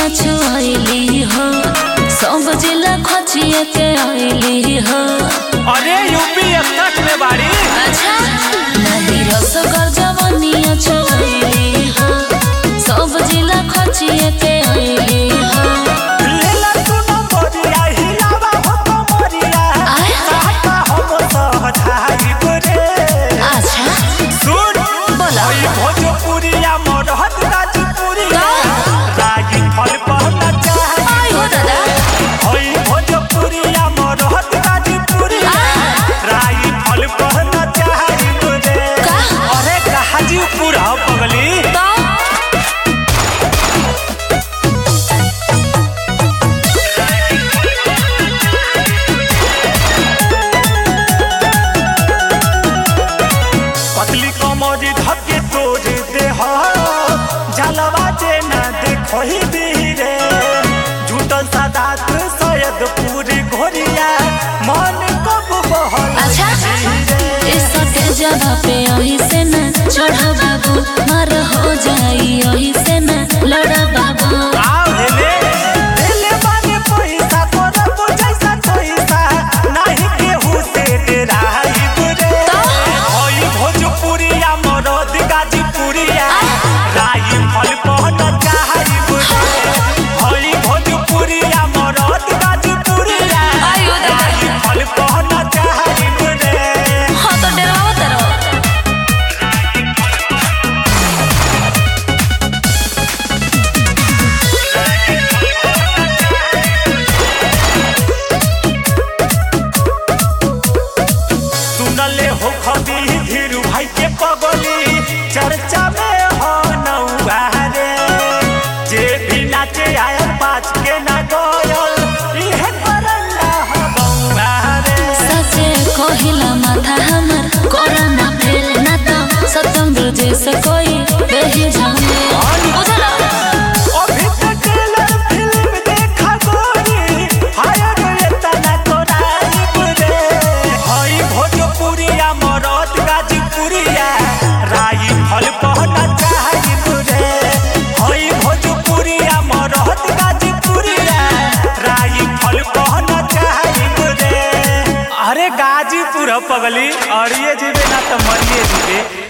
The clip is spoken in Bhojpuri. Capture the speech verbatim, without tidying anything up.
जवनिया छुआइली हो सब जिला खचिए के आइली हो। अरे यूपी इकसठ में बाड़ी। अच्छा नहीं रसगर जवनिया छुआइली हो सब जिला खचिए के आइली हो। लेला तू नंबरिया हिलावा हो कमरिया साटा हम सहधाई रे। अच्छा सुन बोला ओई भोजपुरिया मरहत गाजीपुरिया रागी फल पहना चाहे। आई हो दादा ओई भोजपुरिया मरहत गाजीपुरिया रागी फल पहना चाहे रे। का अरे गाजीपुर हो पगली। तो पतली कमरी धके तोड़ दे हो जलवा जे ना देखो ही धीरे झूठन सादात सैयद पूरी घोरिया मन कब बहल। अच्छा इस के जगह पे यही से न चढ़ा बाबू मर हो जाई यही से न लड़ा बाबू। आओ हेले हेले माने पैसा करब जैसा पैसा नहीं केहू से डराई रे। ओई भोजपुरिया मरद गाजीपुरिया राई फल पहन चाहई रे। ओई भोजपुरिया मरद गाजीपुरिया आयो दादा। राई फल पहन चाहई रे। हाँ तो डरावो तरो सुनले हो खबी धीरू भाई के पगली चर्चा में हो नौआ रे। जे भी नाचे आयल बाज के ना गयल इहे करला हो गौआ रे। सचे कोहिला माथा हमर कोरोना फेल ना तो सतंबर जैसे कोई बेही जाने बुझला। अभी तक टेलर फिल्म देखा गोरी हायर एतना तोराई रे। हई भोजपुरिया मरद गाजीपुरिया राई फल पहना चाहई रे। हई भोजपुरिया मरद गाजीपुरिया राई फल पहना चाहई रे। अरे गाजीपुर पगली अड़िए जीवे ना तो मरिए जीवे।